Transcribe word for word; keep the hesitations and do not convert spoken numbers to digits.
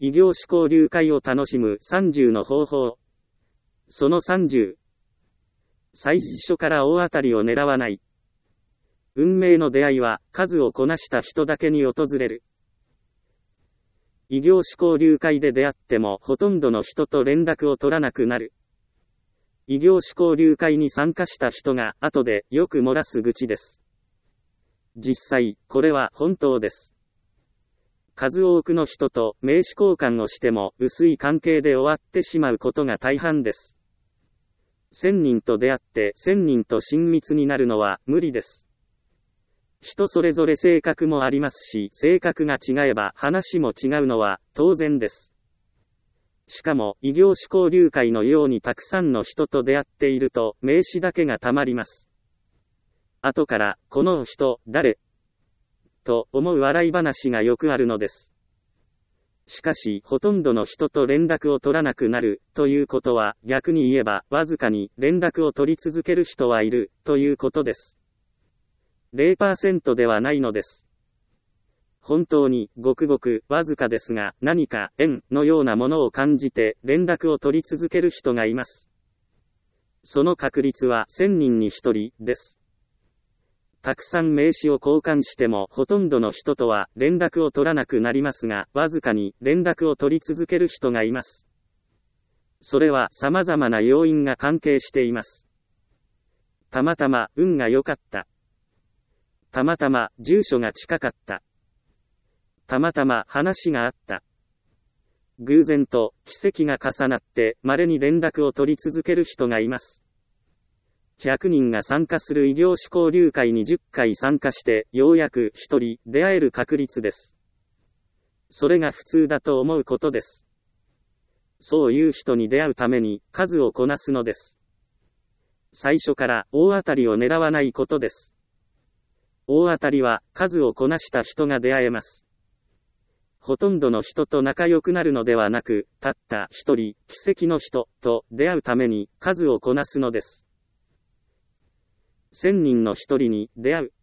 異業種交流会を楽しむさんじゅうの方法。そのさんじゅう。最初から大当たりを狙わない。運命の出会いは数をこなした人だけに訪れる。異業種交流会で出会ってもほとんどの人と連絡を取らなくなる。異業種交流会に参加した人が後でよく漏らす愚痴です。実際、これは本当です。数多くの人と名刺交換をしても薄い関係で終わってしまうことが大半です。千人と出会って千人と親密になるのは無理です。人それぞれ性格もありますし、性格が違えば話も違うのは当然です。しかも異業種交流会のようにたくさんの人と出会っていると名刺だけがたまります。後からこの人誰と思う笑い話がよくあるのです。しかしほとんどの人と連絡を取らなくなるということは逆に言えばわずかに連絡を取り続ける人はいるということです。ゼロパーセント ではないのです。本当にごくごくわずかですが何か縁のようなものを感じて連絡を取り続ける人がいます。その確率はせんにんにひとりです。たくさん名刺を交換してもほとんどの人とは連絡を取らなくなりますが、わずかに連絡を取り続ける人がいます。それは様々な要因が関係しています。たまたま運が良かった。たまたま住所が近かった。たまたま話があった。偶然と奇跡が重なって稀に連絡を取り続ける人がいます。ひゃくにんが参加する異業種交流会にじゅっかい参加してようやくひとり出会える確率です。それが普通だと思うことです。そういう人に出会うために数をこなすのです。最初から大当たりを狙わないことです。大当たりは数をこなした人が出会えます。ほとんどの人と仲良くなるのではなく、たった一人、奇跡の人と出会うために数をこなすのです。千人の一人に出会う。